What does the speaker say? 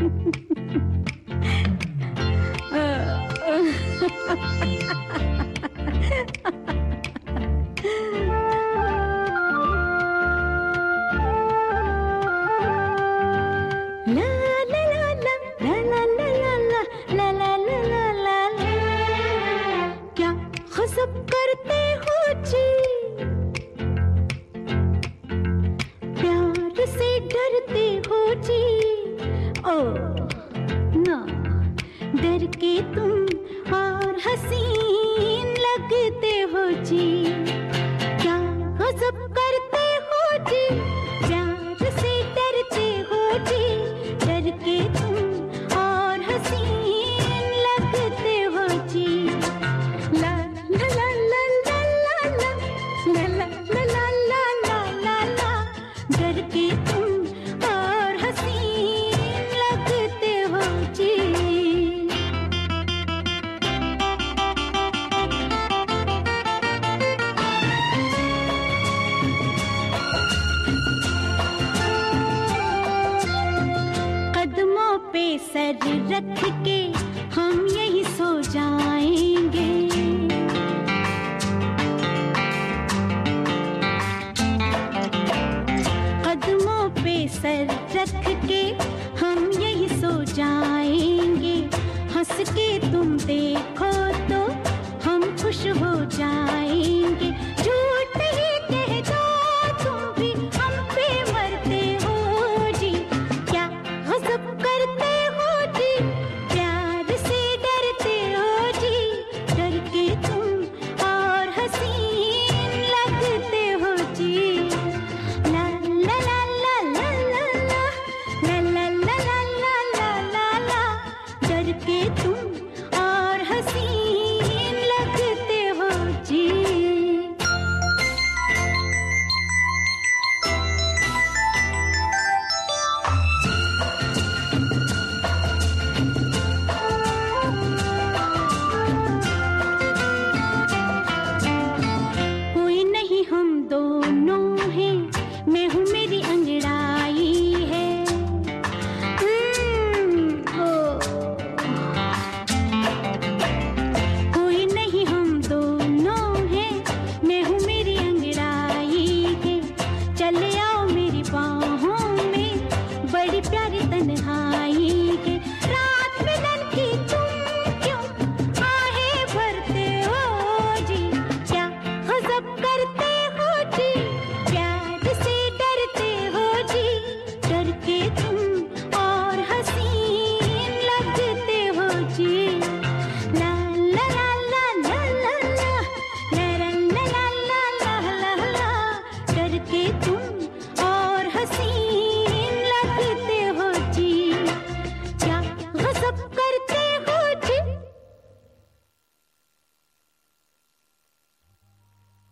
डर के तुम और हसीन लगते हो जी, क्या गज़ब करते हो जी, प्यार से डरते हो जी, डर के तुम और हसीन लगते हो जी। ला ला ला ला ला ला ला ला ला ला ला ला ला ला, डर के तुम और हसीन लगते हो जी। पे सर रख के